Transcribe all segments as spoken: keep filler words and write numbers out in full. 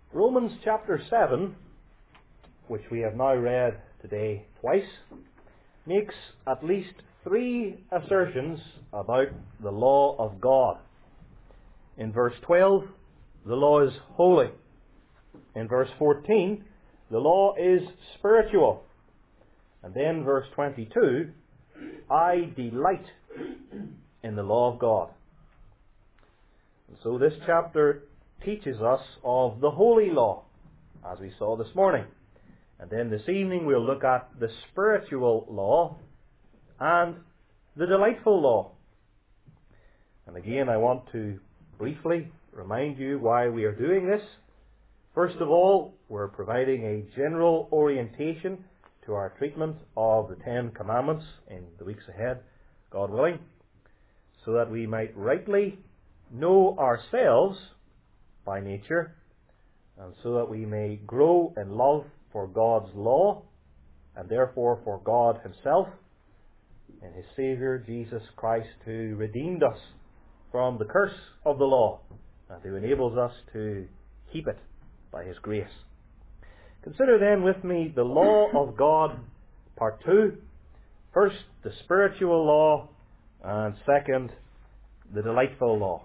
Romans chapter seven, which we have now read today twice, makes at least three assertions about the law of God. In verse twelve, the law is holy. In verse fourteen, the law is spiritual. And then verse twenty-two, I delight in the law of God. And so this chapter teaches us of the holy law, as we saw this morning. And then this evening we'll look at the spiritual law and the delightful law. And again, I want to briefly remind you why we are doing this. First of all, we're providing a general orientation to our treatment of the Ten Commandments in the weeks ahead, God willing, so that we might rightly know ourselves by nature, and so that we may grow in love for God's law, and therefore for God Himself, and His Saviour, Jesus Christ, who redeemed us from the curse of the law, and who enables us to keep it by His grace. Consider then with me the law of God, part two. First, the spiritual law, and second, the delightful law.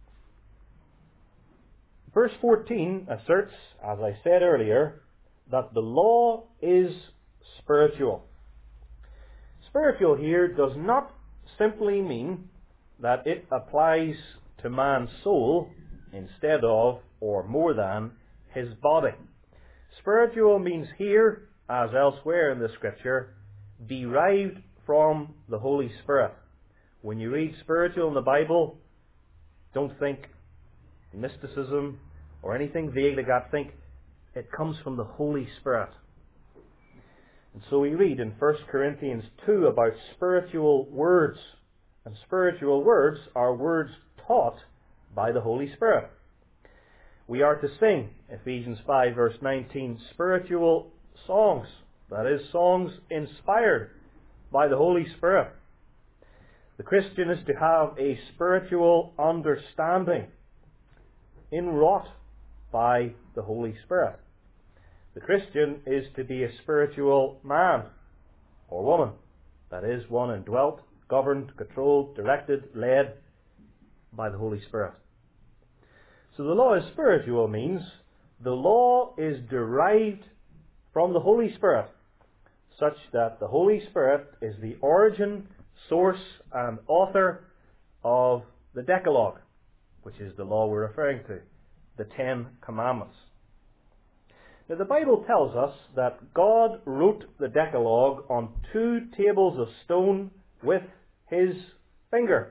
Verse fourteen asserts, as I said earlier, that the law is spiritual. Spiritual here does not simply mean that it applies to man's soul instead of, or more than, his body. Spiritual means here, as elsewhere in the Scripture, derived from the Holy Spirit. When you read spiritual in the Bible, don't think mysticism or anything vague like that. Think it comes from the Holy Spirit. And so we read in First Corinthians two about spiritual words. And spiritual words are words taught by the Holy Spirit. We are to sing, Ephesians five verse nineteen, spiritual songs. That is, songs inspired by the Holy Spirit. The Christian is to have a spiritual understanding inwrought by the Holy Spirit. The Christian is to be a spiritual man or woman. That is, one indwelt, governed, controlled, directed, led by the Holy Spirit. So the law is spiritual means the law is derived from the Holy Spirit, such that the Holy Spirit is the origin, source, and author of the Decalogue, which is the law we're referring to, the Ten Commandments. Now, the Bible tells us that God wrote the Decalogue on two tables of stone with His finger.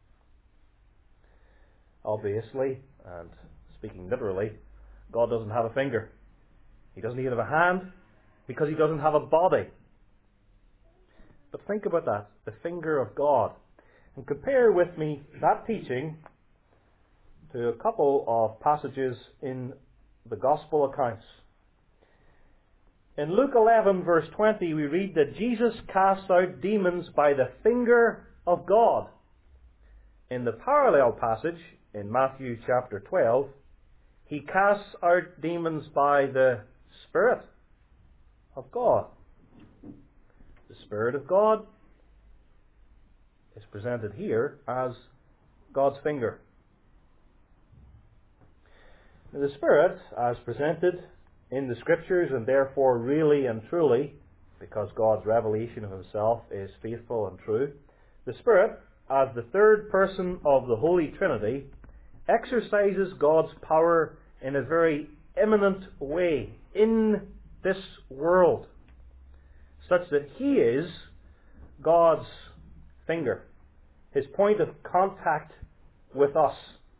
Obviously, and speaking literally, God doesn't have a finger. He doesn't even have a hand, because He doesn't have a body. But think about that, the finger of God. And compare with me that teaching to a couple of passages in the Gospel accounts. In Luke eleven verse twenty we read that Jesus casts out demons by the finger of God. In the parallel passage in Matthew chapter twelve, He casts out demons by the Spirit of God. The Spirit of God is presented here as God's finger. Now, the Spirit, as presented in the Scriptures, and therefore really and truly, because God's revelation of Himself is faithful and true, the Spirit, as the third person of the Holy Trinity, exercises God's power in a very imminent way in this world, such that He is God's finger, His point of contact with us.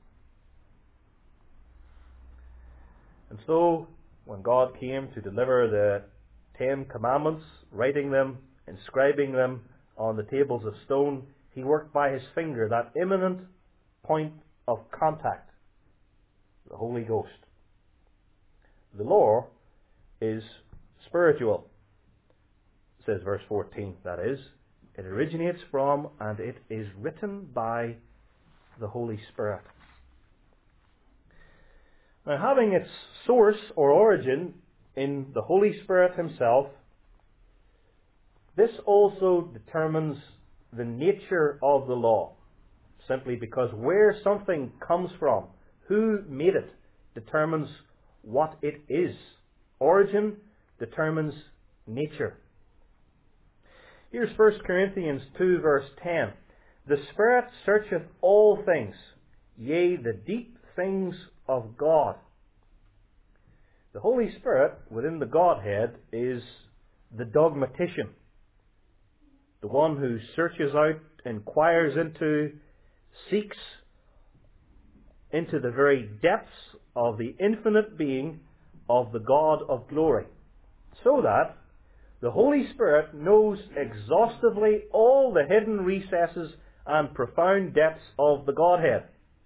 And so, when God came to deliver the Ten Commandments, writing them, inscribing them on the tables of stone, He worked by His finger, that imminent point of contact, the Holy Ghost. The law is spiritual, says verse fourteen, that is. It originates from and it is written by the Holy Spirit. Now, having its source or origin in the Holy Spirit Himself, this also determines the nature of the law, simply because where something comes from, who made it, determines what it is. Origin determines nature. Here's First Corinthians two, verse ten. The Spirit searcheth all things, yea, the deep things of God. The Holy Spirit within the Godhead is the dogmatician, the one who searches out, inquires into, seeks into the very depths of the infinite being of the God of glory, so that the Holy Spirit knows exhaustively all the hidden recesses and profound depths of the Godhead.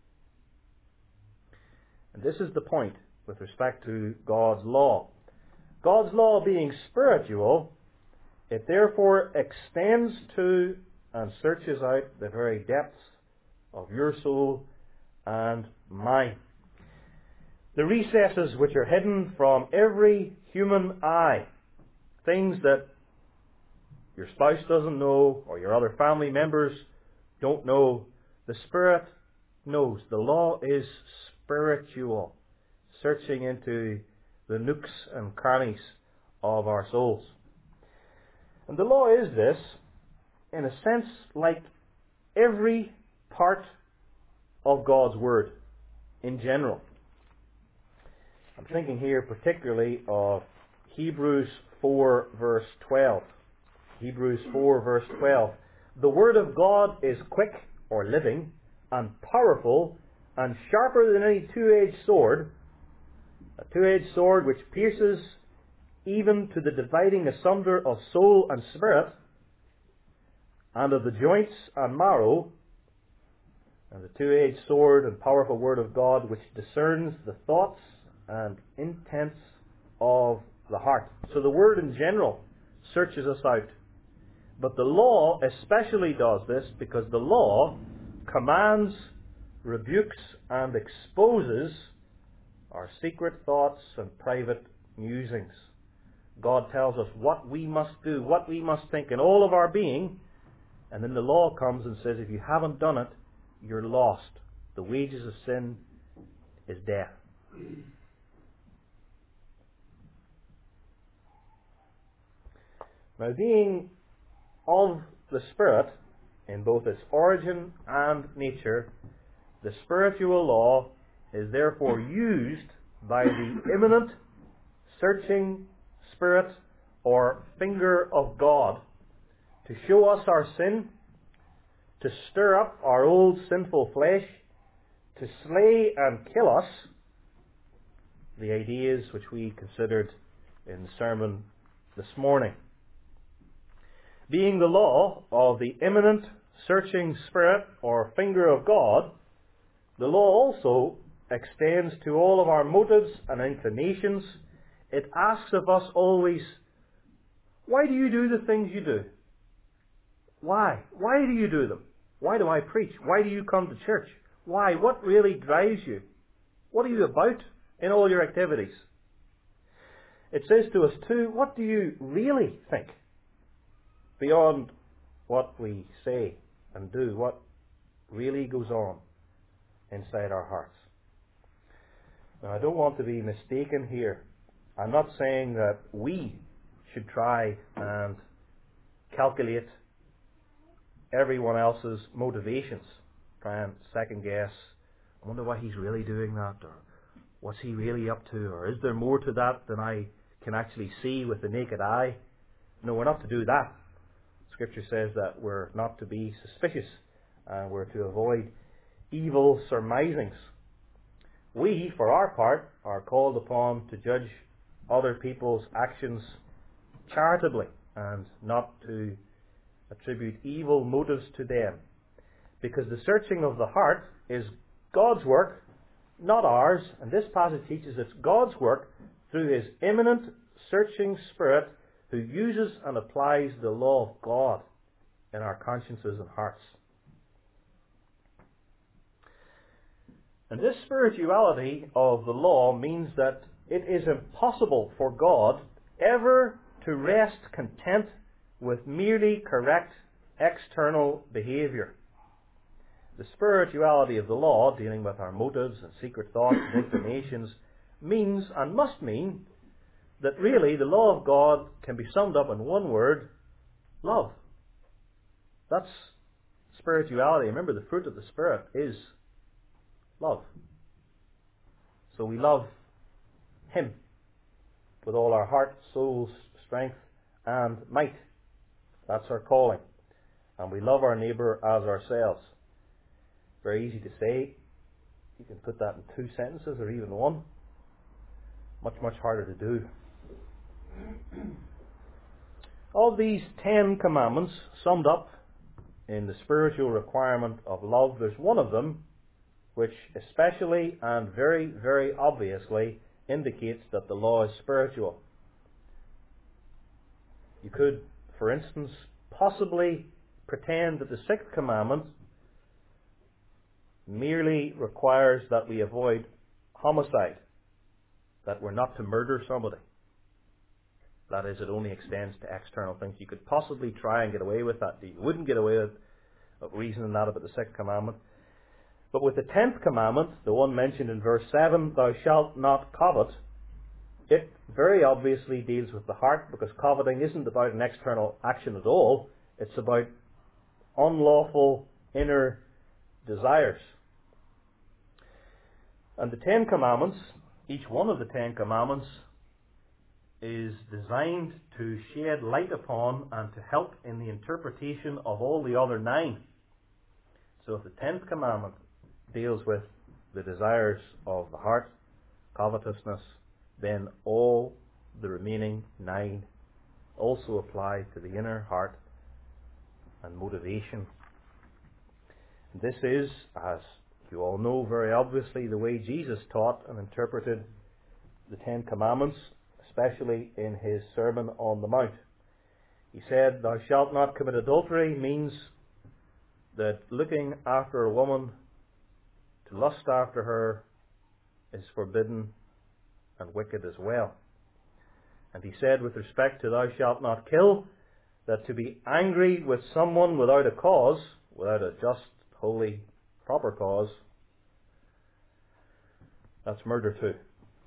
And this is the point with respect to God's law. God's law being spiritual, it therefore extends to and searches out the very depths of your soul and mine. The recesses which are hidden from every human eye, things that your spouse doesn't know or your other family members don't know, the Spirit knows. The law is spiritual, searching into the nooks and crannies of our souls. And the law is this, in a sense, like every part of God's Word in general. I'm thinking here particularly of Hebrews four, verse twelve. Hebrews four, verse twelve. The Word of God is quick, or living, and powerful, and sharper than any two-edged sword, a two-edged sword which pierces even to the dividing asunder of soul and spirit, and of the joints and marrow, and the two-edged sword and powerful Word of God which discerns the thoughts and intents of the heart. So the Word in general searches us out. But the law especially does this because the law commands, rebukes, and exposes our secret thoughts and private musings. God tells us what we must do, what we must think in all of our being, and then the law comes and says, if you haven't done it, you're lost. The wages of sin is death. Now, being of the Spirit in both its origin and nature, the spiritual law is therefore used by the immanent, searching Spirit or finger of God to show us our sin, to stir up our old sinful flesh, to slay and kill us, the ideas which we considered in the sermon this morning. Being the law of the immanent, searching Spirit or finger of God, the law also extends to all of our motives and inclinations. It asks of us always, why do you do the things you do? Why? Why do you do them? Why do I preach? Why do you come to church? Why? What really drives you? What are you about in all your activities? It says to us too, what do you really think? Beyond what we say and do, what really goes on inside our hearts. Now, I don't want to be mistaken here. I'm not saying that we should try and calculate everyone else's motivations, try and second guess, I wonder why he's really doing that, or what's he really up to, or is there more to that than I can actually see with the naked eye? No, we're not to do that. Scripture says that we're not to be suspicious, and we're to avoid evil surmisings. We, for our part, are called upon to judge other people's actions charitably and not to attribute evil motives to them. Because the searching of the heart is God's work, not ours. And this passage teaches it's God's work through His immanent, searching Spirit who uses and applies the law of God in our consciences and hearts. And this spirituality of the law means that it is impossible for God ever to rest content with merely correct external behaviour. The spirituality of the law, dealing with our motives and secret thoughts and inclinations, means and must mean that really the law of God can be summed up in one word: love. That's spirituality. Remember, the fruit of the Spirit is love. So we love Him with all our heart, soul, strength and might. That's our calling. And we love our neighbour as ourselves. Very easy to say. You can put that in two sentences or even one. Much, much harder to do. Of these Ten Commandments summed up in the spiritual requirement of love, there's one of them which especially and very, very obviously indicates that the law is spiritual. You could, for instance, possibly pretend that the Sixth Commandment merely requires that we avoid homicide, that we're not to murder somebody. That is, it only extends to external things. You could possibly try and get away with that. You wouldn't get away with reasoning that about the Sixth Commandment. But with the Tenth Commandment, the one mentioned in verse seven, thou shalt not covet, it very obviously deals with the heart, because coveting isn't about an external action at all. It's about unlawful inner desires. And the Ten Commandments, each one of the Ten Commandments, is designed to shed light upon and to help in the interpretation of all the other nine. So if the Tenth Commandment deals with the desires of the heart, covetousness, then all the remaining nine also apply to the inner heart and motivation. And this is, as you all know very obviously, the way Jesus taught and interpreted the Ten Commandments, especially in his Sermon on the Mount. He said, thou shalt not commit adultery means that looking after a woman, to lust after her, is forbidden and wicked as well. And he said with respect to thou shalt not kill, that to be angry with someone without a cause, without a just, holy, proper cause, that's murder too.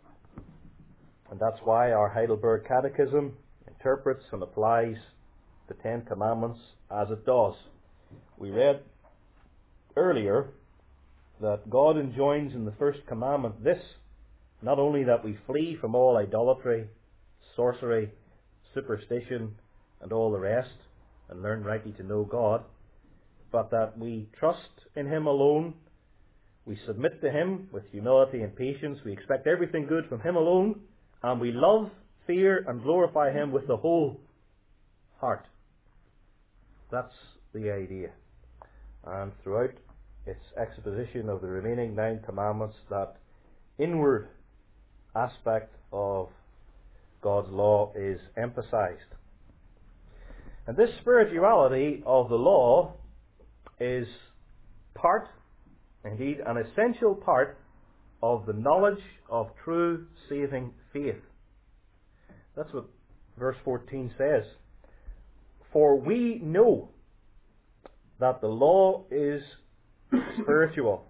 And that's why our Heidelberg Catechism interprets and applies the Ten Commandments as it does. We read earlier that God enjoins in the first commandment this, not only that we flee from all idolatry, sorcery, superstition, and all the rest, and learn rightly to know God, but that we trust in Him alone, we submit to Him with humility and patience, we expect everything good from Him alone, and we love, fear, and glorify Him with the whole heart. That's the idea. And throughout its exposition of the remaining nine commandments, that inward aspect of God's law is emphasized. And this spirituality of the law is part, indeed an essential part, of the knowledge of true saving faith. That's what verse fourteen says. For we know that the law is spiritual.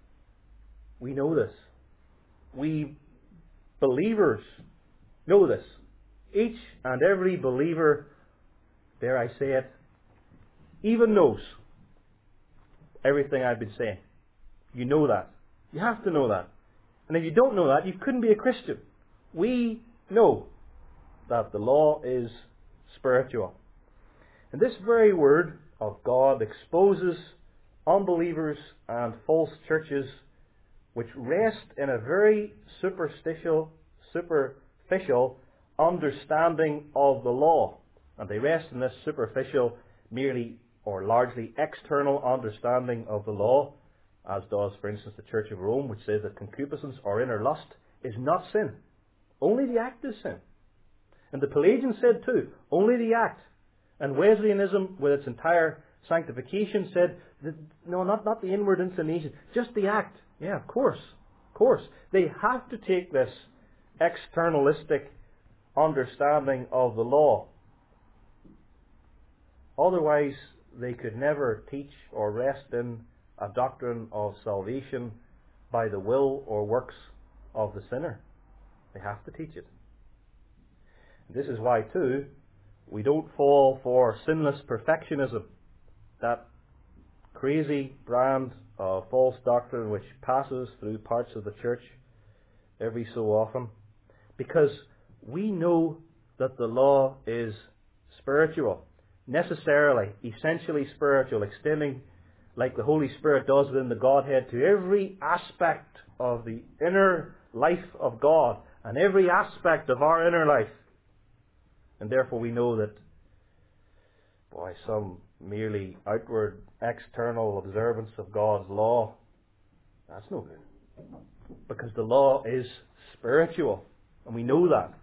We know this. We believers know this. Each and every believer, dare I say it, even knows everything I've been saying. You know that. You have to know that. And if you don't know that, you couldn't be a Christian. We know that the law is spiritual. And this very word of God exposes unbelievers and false churches which rest in a very superficial, superficial understanding of the law. And they rest in this superficial, merely or largely external understanding of the law, as does, for instance, the Church of Rome, which says that concupiscence or inner lust is not sin. Only the act is sin. And the Pelagians said too, only the act. And Wesleyanism, with its entire Sanctification said, that, no, not, not the inward inclination, just the act. Yeah, of course, of course. They have to take this externalistic understanding of the law. Otherwise, they could never teach or rest in a doctrine of salvation by the will or works of the sinner. They have to teach it. This is why, too, we don't fall for sinless perfectionism, that crazy brand of false doctrine which passes through parts of the church every so often, because we know that the law is spiritual, necessarily, essentially spiritual, extending like the Holy Spirit does within the Godhead to every aspect of the inner life of God and every aspect of our inner life. And therefore we know that, boy, some merely outward, external observance of God's law, that's no good. Because the law is spiritual, and we know that.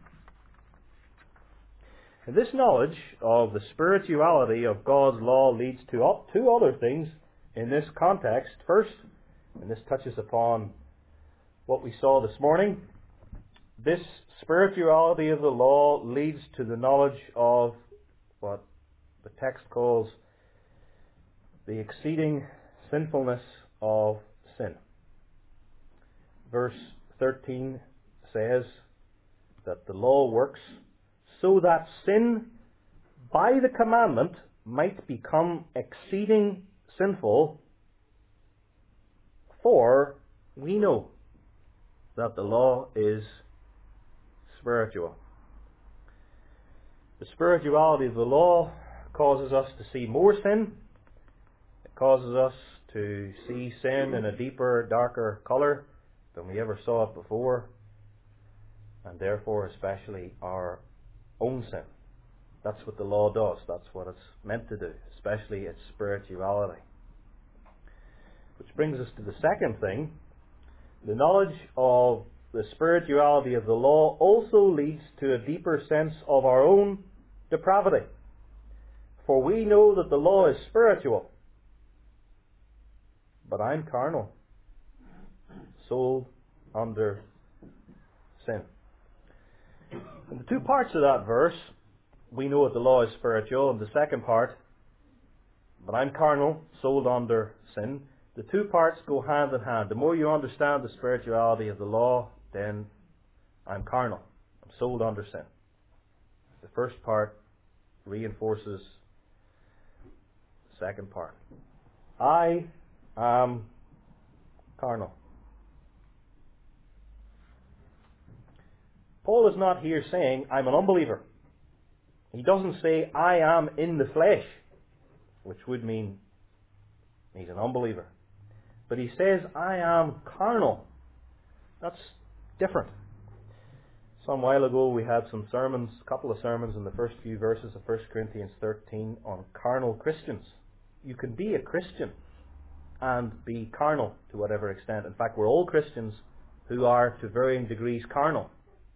And this knowledge of the spirituality of God's law leads to two other things in this context. First, and this touches upon what we saw this morning, this spirituality of the law leads to the knowledge of what the text calls the exceeding sinfulness of sin. Verse thirteen says that the law works so that sin by the commandment might become exceeding sinful, for we know that the law is spiritual. The spirituality of the law causes us to see more sin. It causes us to see sin in a deeper, darker colour than we ever saw it before, and therefore especially our own sin. That's what the law does. That's what it's meant to do, especially its spirituality. Which brings us to the second thing. The knowledge of the spirituality of the law also leads to a deeper sense of our own depravity. For we know that the law is spiritual, but I'm carnal, sold under sin. In the two parts of that verse, we know that the law is spiritual, and the second part, but I'm carnal, sold under sin. The two parts go hand in hand. The more you understand the spirituality of the law, then I'm carnal, I'm sold under sin. The first part reinforces the second part. I am carnal. Paul is not here saying, I'm an unbeliever. He doesn't say, I am in the flesh, which would mean he's an unbeliever. But he says, I am carnal. That's different. Some while ago we had some sermons, a couple of sermons in the first few verses of First Corinthians thirteen on carnal Christians. You can be a Christian and be carnal to whatever extent. In fact, we're all Christians who are to varying degrees carnal.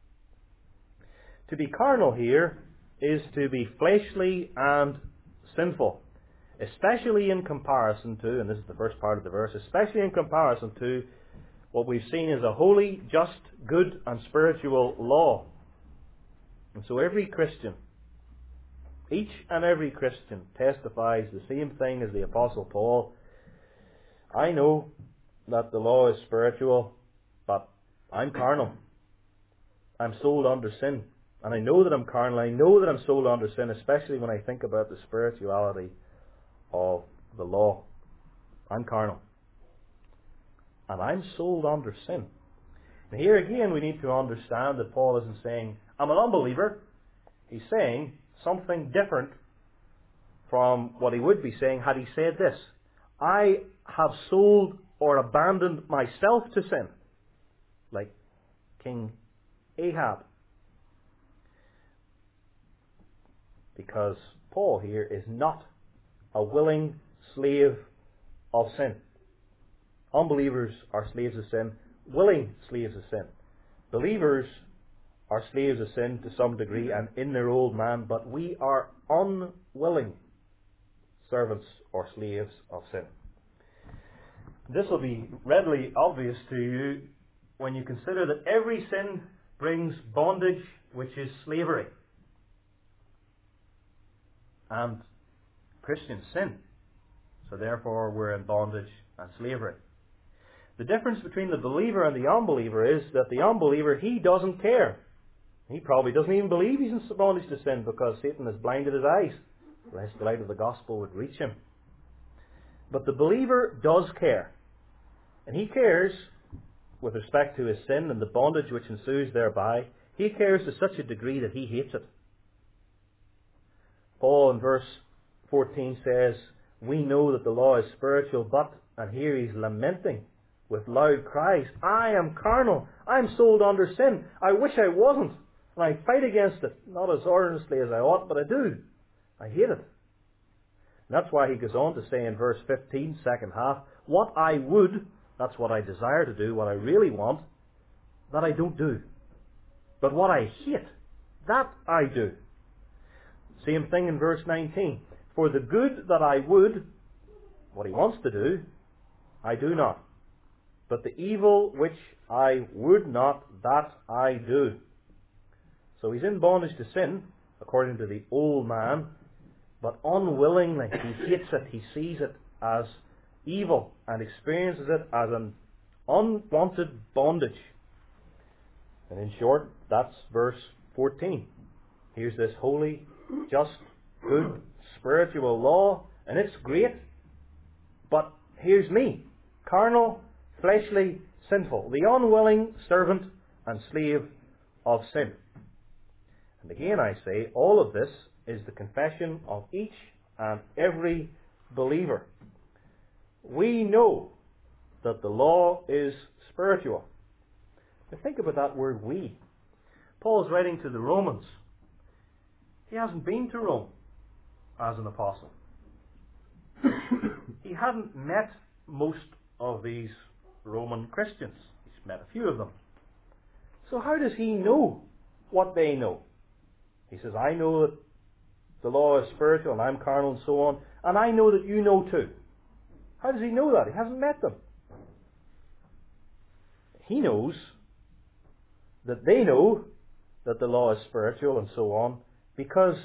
To be carnal here is to be fleshly and sinful, especially in comparison to, and this is the first part of the verse, especially in comparison to what we've seen as a holy, just, good and spiritual law. And so every Christian, each and every Christian testifies the same thing as the Apostle Paul. I know that the law is spiritual, but I'm carnal. I'm sold under sin. And I know that I'm carnal. I know that I'm sold under sin, especially when I think about the spirituality of the law. I'm carnal. And I'm sold under sin. And here again we need to understand that Paul isn't saying, I'm an unbeliever. He's saying something different from what he would be saying had he said this. I have sold or abandoned myself to sin. Like King Ahab. Because Paul here is not a willing slave of sin. Unbelievers are slaves of sin, willing slaves of sin. Believers are slaves of sin to some degree and in their old man, but we are unwilling servants or slaves of sin. This will be readily obvious to you when you consider that every sin brings bondage, which is slavery. And Christians sin. So therefore we're in bondage and slavery. The difference between the believer and the unbeliever is that the unbeliever, he doesn't care. He probably doesn't even believe he's in bondage to sin because Satan has blinded his eyes, lest the light of the gospel would reach him. But the believer does care. And he cares with respect to his sin and the bondage which ensues thereby. He cares to such a degree that he hates it. Paul in verse fourteen says, we know that the law is spiritual, but, and here he's lamenting with loud cries, I am carnal, I am sold under sin, I wish I wasn't, and I fight against it, not as earnestly as I ought, but I do. I hate it. And that's why he goes on to say in verse fifteen, second half, what I would, that's what I desire to do, what I really want, that I don't do. But what I hate, that I do. Same thing in verse nineteen. For the good that I would, what he wants to do, I do not. But the evil which I would not, that I do. So he's in bondage to sin, according to the old man, but unwillingly. He hates it, he sees it as evil, and experiences it as an unwanted bondage. And in short, that's verse fourteen. Here's this holy, just, good, spiritual law, and it's great. But here's me, carnal, fleshly, sinful, the unwilling servant and slave of sin. And again I say, all of this is the confession of each and every believer. We know that the law is spiritual. Now think about that word we. Paul's writing to the Romans. He hasn't been to Rome as an apostle. He hadn't met most of these Roman Christians. He's met a few of them. So how does he know what they know? He says, I know that the law is spiritual and I'm carnal and so on, and I know that you know too. How does he know that? He hasn't met them. He knows that they know that the law is spiritual and so on, because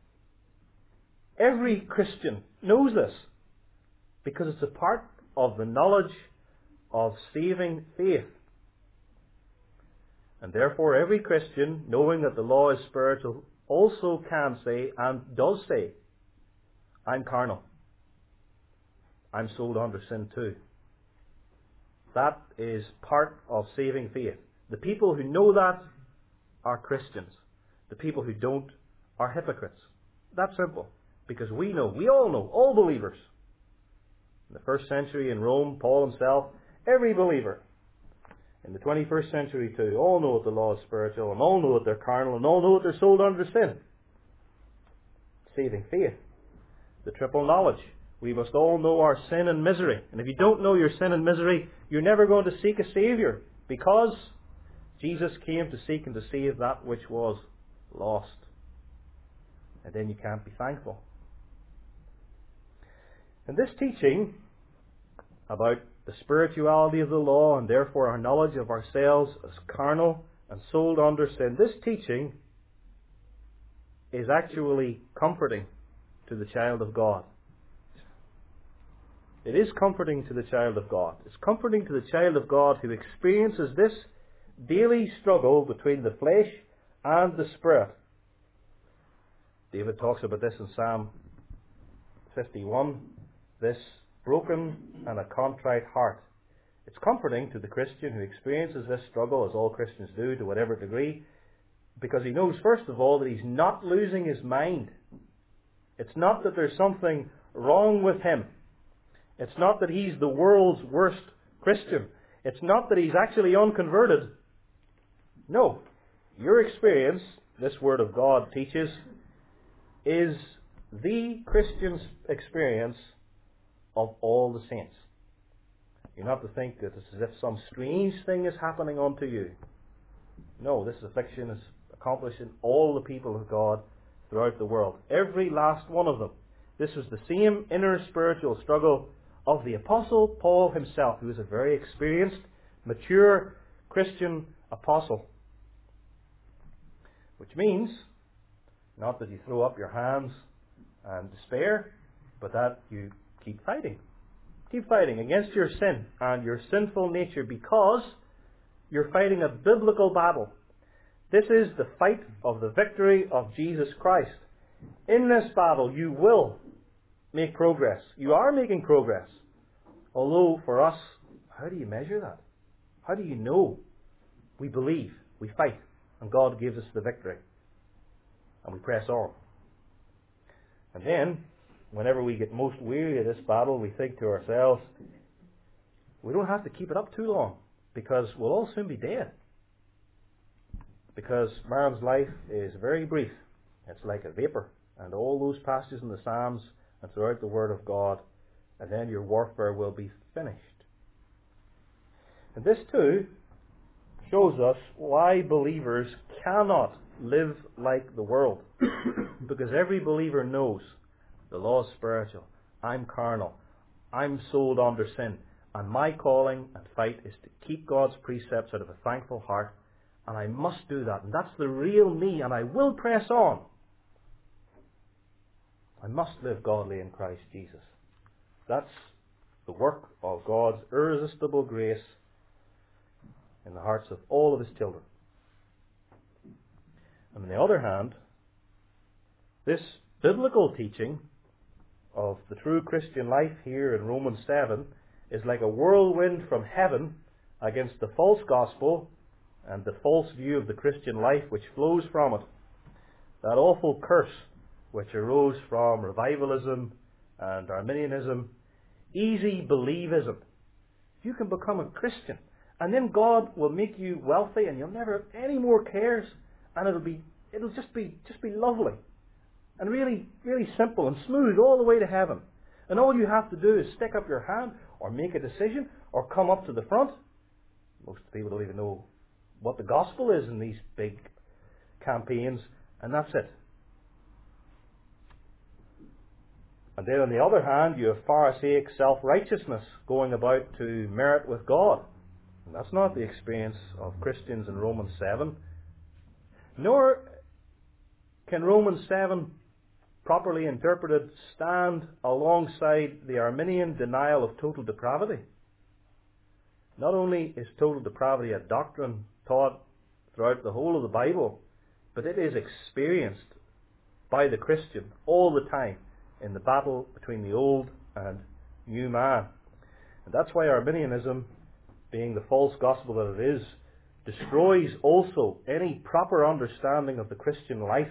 every Christian knows this, because it's a part of the knowledge of saving faith. And therefore every Christian, knowing that the law is spiritual, also can say, and does say, I'm carnal. I'm sold under sin too. That is part of saving faith. The people who know that are Christians. The people who don't are hypocrites. That's simple. Because we know, we all know, all believers. In the first century in Rome, Paul himself, every believer. In the twenty-first century too, all know that the law is spiritual, and all know that they're carnal, and all know that they're sold under sin. Saving faith. The triple knowledge. We must all know our sin and misery. And if you don't know your sin and misery, you're never going to seek a Saviour, because Jesus came to seek and to save that which was lost. And then you can't be thankful. And this teaching about the spirituality of the law, and therefore our knowledge of ourselves as carnal and sold under sin, this teaching is actually comforting to the child of God. It is comforting to the child of God. It's comforting to the child of God who experiences this daily struggle between the flesh and the spirit. David talks about this in Psalm fifty-one, this broken and a contrite heart. It's comforting to the Christian who experiences this struggle, as all Christians do to whatever degree, because he knows first of all that he's not losing his mind. It's not that there's something wrong with him. It's not that he's the world's worst Christian. It's not that he's actually unconverted. No. Your experience, this Word of God teaches, is the Christian's experience of all the saints. You're not to think that it's as if some strange thing is happening unto you. No, this affliction is accomplished in all the people of God throughout the world. Every last one of them. This was the same inner spiritual struggle of the Apostle Paul himself, who was a very experienced, mature Christian apostle. Which means, not that you throw up your hands and despair, but that you keep fighting. Keep fighting against your sin and your sinful nature, because you're fighting a biblical battle. This is the fight of the victory of Jesus Christ. In this battle you will make progress. You are making progress. Although for us, how do you measure that? How do you know? We believe, we fight, and God gives us the victory. And we press on. And then, whenever we get most weary of this battle, we think to ourselves, we don't have to keep it up too long, because we'll all soon be dead. Because man's life is very brief. It's like a vapour. And all those passages in the Psalms and throughout the Word of God, and then your warfare will be finished. And this too shows us why believers cannot live like the world. Because every believer knows the law is spiritual. I'm carnal. I'm sold under sin. And my calling and fight is to keep God's precepts out of a thankful heart. And I must do that. And that's the real me. And I will press on. I must live godly in Christ Jesus. That's the work of God's irresistible grace in the hearts of all of His children. And on the other hand, this biblical teaching of the true Christian life here in Romans seven is like a whirlwind from heaven against the false gospel and the false view of the Christian life which flows from it. That awful curse which arose from revivalism and Arminianism, easy believism. You can become a Christian, and then God will make you wealthy, and you'll never have any more cares, and it'll be it'll just be just be lovely, and really really simple and smooth all the way to heaven. And all you have to do is stick up your hand, or make a decision, or come up to the front. Most people don't even know what the gospel is in these big campaigns, and that's it. And then on the other hand, you have Pharisaic self-righteousness going about to merit with God. And that's not the experience of Christians in Romans seven. Nor can Romans seven, properly interpreted, stand alongside the Arminian denial of total depravity. Not only is total depravity a doctrine taught throughout the whole of the Bible, but it is experienced by the Christian all the time in the battle between the old and new man. And that's why Arminianism, being the false gospel that it is, destroys also any proper understanding of the Christian life.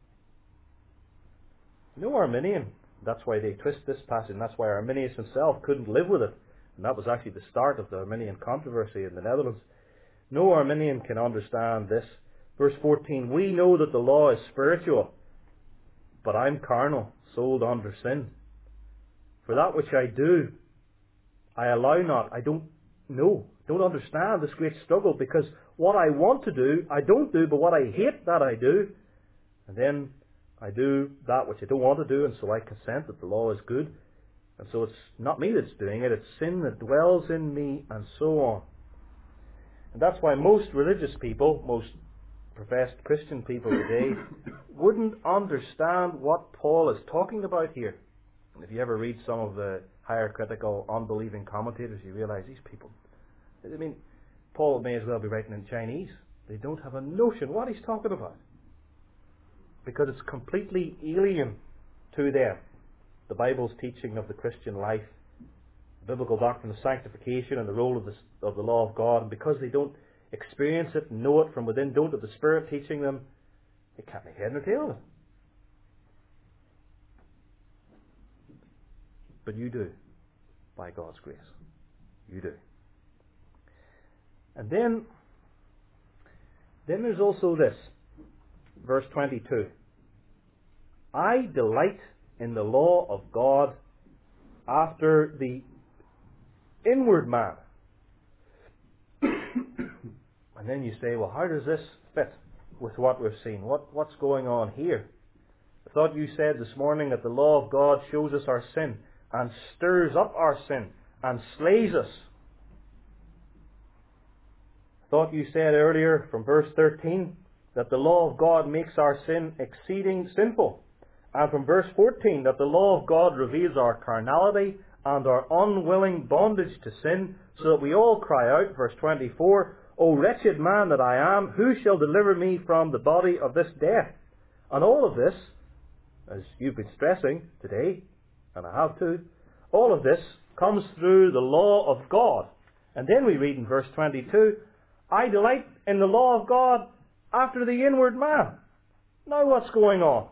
No Arminian, that's why they twist this passage, and that's why Arminius himself couldn't live with it. And that was actually the start of the Arminian controversy in the Netherlands. No Arminian can understand this. Verse fourteen, we know that the law is spiritual, but I'm carnal, sold under sin. For that which I do, I allow not. I don't know, don't understand this great struggle, because what I want to do, I don't do, but what I hate, that I do. And then I do that which I don't want to do, and so I consent that the law is good. And so it's not me that's doing it, it's sin that dwells in me, and so on. And that's why most religious people, most professed Christian people today, wouldn't understand what Paul is talking about here. And if you ever read some of the higher critical, unbelieving commentators, you realize these people, I mean, Paul may as well be writing in Chinese. They don't have a notion what he's talking about, because it's completely alien to them. The Bible's teaching of the Christian life, the biblical doctrine of sanctification, and the role of the, of the law of God, and because they don't experience it and know it from within, don't have the Spirit teaching them, they can't make head nor tail of it. But you do, by God's grace. You do. And then, then there's also this, verse twenty-two. I delight in the law of God after the inward man. And then you say, well, how does this fit with what we've seen? What, what's going on here? I thought you said this morning that the law of God shows us our sin and stirs up our sin and slays us. I thought you said earlier from verse thirteen that the law of God makes our sin exceeding sinful. And from verse fourteen that the law of God reveals our carnality and our unwilling bondage to sin, so that we all cry out, verse twenty-four, O wretched man that I am, who shall deliver me from the body of this death? And all of this, as you've been stressing today, and I have too, all of this comes through the law of God. And then we read in verse twenty-two, I delight in the law of God after the inward man. Now what's going on?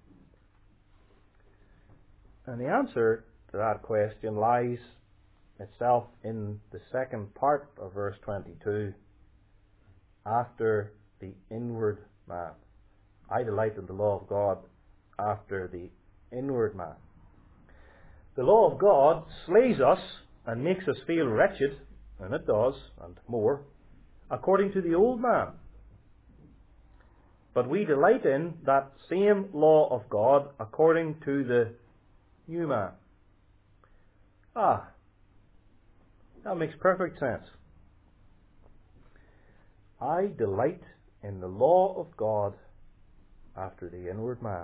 And the answer to that question lies itself in the second part of verse twenty-two. After the inward man. I delight in the law of God after the inward man. The law of God slays us and makes us feel wretched, and it does, and more, according to the old man. But we delight in that same law of God according to the new man. Ah, that makes perfect sense. I delight in the law of God after the inward man.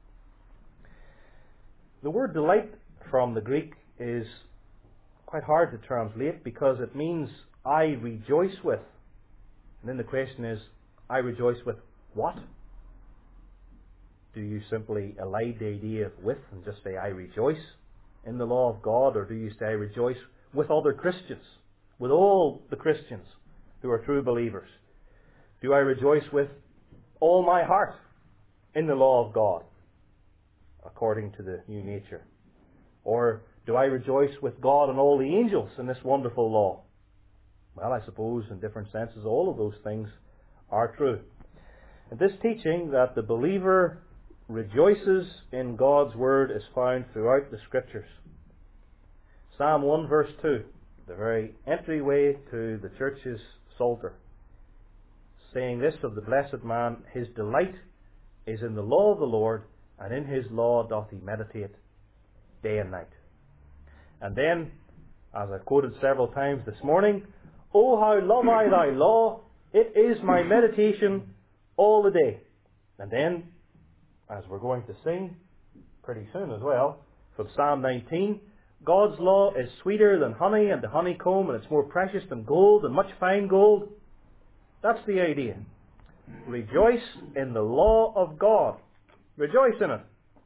The word delight from the Greek is quite hard to translate because it means I rejoice with. And then the question is, I rejoice with what? Do you simply elide the idea of with and just say I rejoice in the law of God, or do you say I rejoice with other Christians, with all the Christians who are true believers? Do I rejoice with all my heart in the law of God, according to the new nature? Or do I rejoice with God and all the angels in this wonderful law? Well, I suppose in different senses all of those things are true. And this teaching that the believer rejoices in God's Word is found throughout the Scriptures. Psalm one verse two, the very entryway to the church's psalter, saying this of the blessed man, his delight is in the law of the Lord, and in his law doth he meditate day and night. And then, as I've quoted several times this morning, O how love I thy law, it is my meditation all the day. And then, as we're going to sing pretty soon as well, from Psalm nineteen, God's law is sweeter than honey and the honeycomb, and it's more precious than gold and much fine gold. That's the idea. Rejoice in the law of God. Rejoice in it.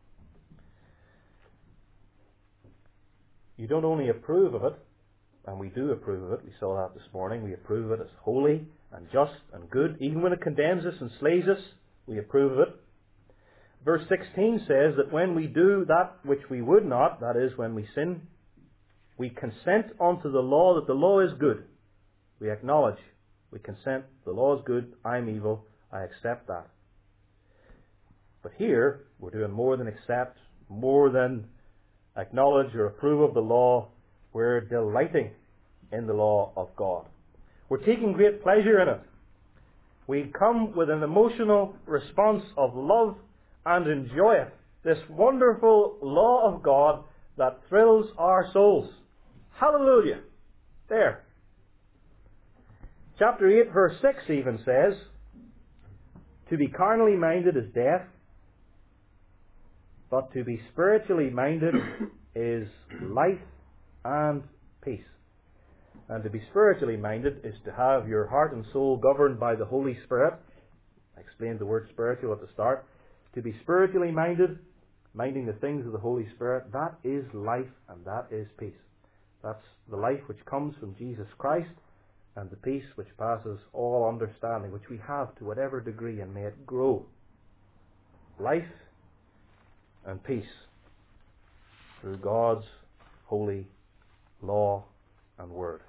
You don't only approve of it, and we do approve of it, we saw that this morning, we approve of it as holy and just and good. Even when it condemns us and slays us, we approve of it. Verse sixteen says that when we do that which we would not, that is, when we sin, we consent unto the law that the law is good. We acknowledge, we consent, the law is good, I'm evil, I accept that. But here, we're doing more than accept, more than acknowledge or approve of the law. We're delighting in the law of God. We're taking great pleasure in it. We come with an emotional response of love and enjoy it. This wonderful law of God that thrills our souls. Hallelujah! There. Chapter eight verse six even says, to be carnally minded is death, but to be spiritually minded is life and peace. And to be spiritually minded is to have your heart and soul governed by the Holy Spirit. I explained the word spiritual at the start. To be spiritually minded, minding the things of the Holy Spirit, that is life and that is peace. That's the life which comes from Jesus Christ, and the peace which passes all understanding, which we have to whatever degree, and may it grow. Life and peace through God's holy law and word.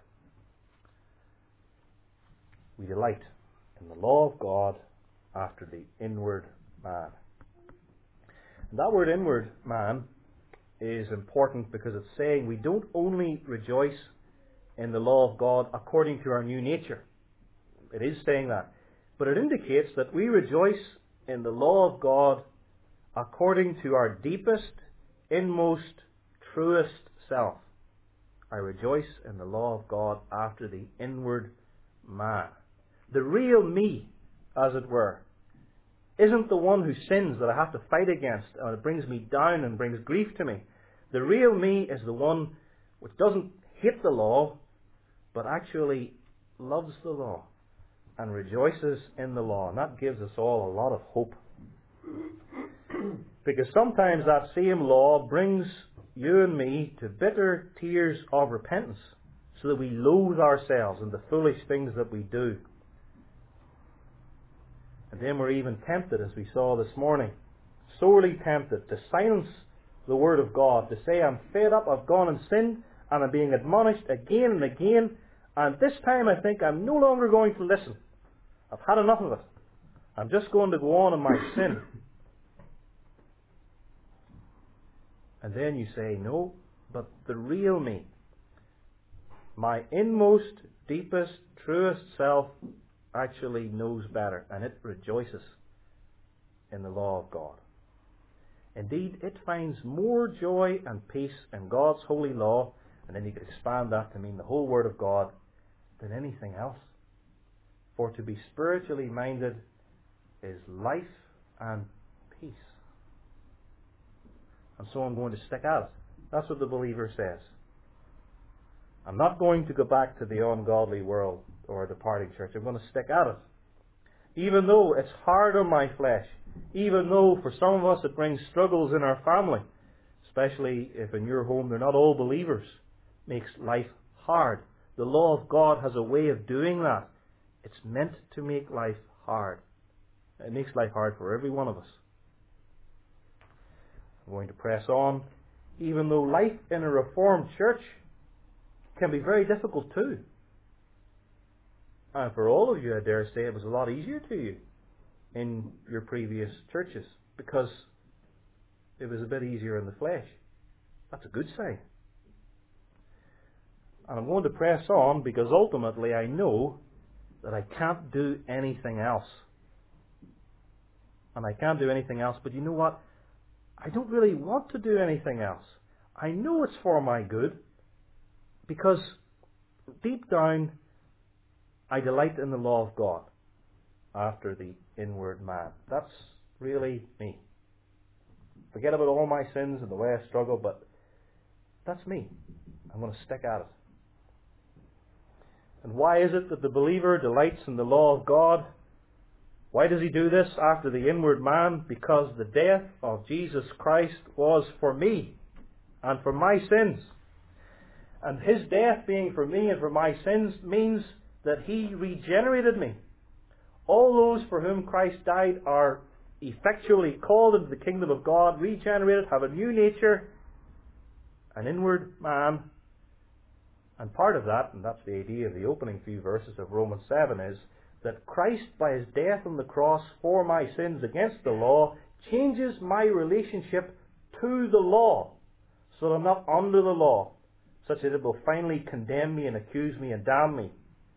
We delight in the law of God after the inward man. And that word inward man is important because it's saying we don't only rejoice in the law of God according to our new nature. It is saying that. But it indicates that we rejoice in the law of God according to our deepest, inmost, truest self, I rejoice in the law of God after the inward man. The real me, as it were, isn't the one who sins that I have to fight against and it brings me down and brings grief to me. The real me is the one which doesn't hate the law, but actually loves the law and rejoices in the law. And that gives us all a lot of hope. Because sometimes that same law brings you and me to bitter tears of repentance, so that we loathe ourselves and the foolish things that we do. And then we're even tempted, as we saw this morning, sorely tempted to silence the Word of God, to say, I'm fed up, I've gone and sinned, and I'm being admonished again and again, and this time I think I'm no longer going to listen. I've had enough of it. I'm just going to go on in my sin. And then you say, no, but the real me, my inmost, deepest, truest self actually knows better, and it rejoices in the law of God. Indeed, it finds more joy and peace in God's holy law, and then you could expand that to mean the whole Word of God, than anything else. For to be spiritually minded is life and peace. And so I'm going to stick at it. That's what the believer says. I'm not going to go back to the ungodly world or a departing church. I'm going to stick at it. Even though it's hard on my flesh, even though for some of us it brings struggles in our family, especially if in your home they're not all believers, makes life hard. The law of God has a way of doing that. It's meant to make life hard. It makes life hard for every one of us. I'm going to press on. Even though life in a Reformed church can be very difficult too. And for all of you, I dare say, it was a lot easier to you in your previous churches, because it was a bit easier in the flesh. That's a good sign. And I'm going to press on because ultimately I know that I can't do anything else. And I can't do anything else, but you know what? I don't really want to do anything else. I know it's for my good, because deep down I delight in the law of God after the inward man. That's really me. Forget about all my sins and the way I struggle, but that's me. I'm going to stick at it. And why is it that the believer delights in the law of God? Why does he do this after the inward man? Because the death of Jesus Christ was for me and for my sins. And his death being for me and for my sins means that he regenerated me. All those for whom Christ died are effectually called into the kingdom of God, regenerated, have a new nature, an inward man. And part of that, and that's the idea of the opening few verses of Romans seven, is that Christ, by his death on the cross for my sins against the law, changes my relationship to the law, so that I'm not under the law, such that it will finally condemn me and accuse me and damn me.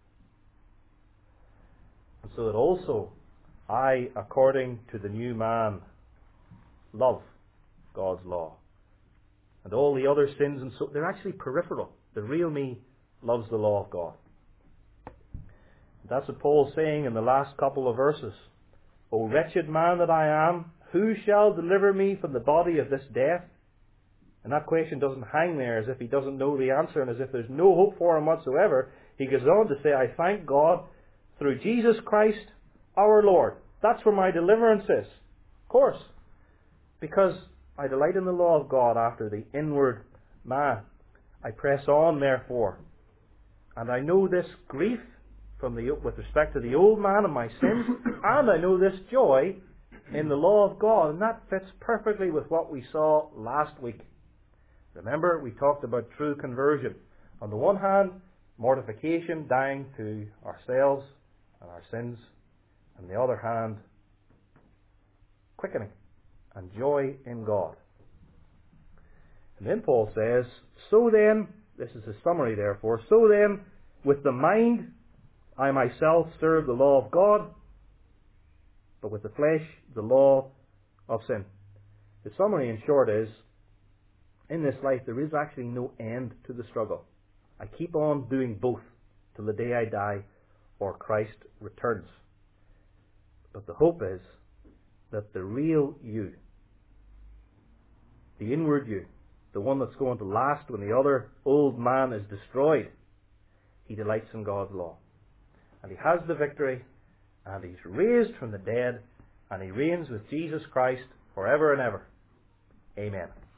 And so that also I, according to the new man, love God's law. And all the other sins, and so they're actually peripheral. The real me loves the law of God. That's what Paul's saying in the last couple of verses. O wretched man that I am, who shall deliver me from the body of this death? And that question doesn't hang there as if he doesn't know the answer and as if there's no hope for him whatsoever. He goes on to say, I thank God through Jesus Christ our Lord. That's where my deliverance is. Of course. Because I delight in the law of God after the inward man. I press on, therefore. And I know this grief from the with respect to the old man and my sins, and I know this joy in the law of God. And that fits perfectly with what we saw last week. Remember, we talked about true conversion. On the one hand, mortification, dying to ourselves and our sins. On the other hand, quickening and joy in God. And then Paul says, so then, this is a summary therefore, so then, with the mind, I myself serve the law of God, but with the flesh, the law of sin. The summary in short is, in this life there is actually no end to the struggle. I keep on doing both till the day I die or Christ returns. But the hope is that the real you, the inward you, the one that's going to last when the other old man is destroyed, he delights in God's law. And he has the victory, and he's raised from the dead, and he reigns with Jesus Christ forever and ever. Amen.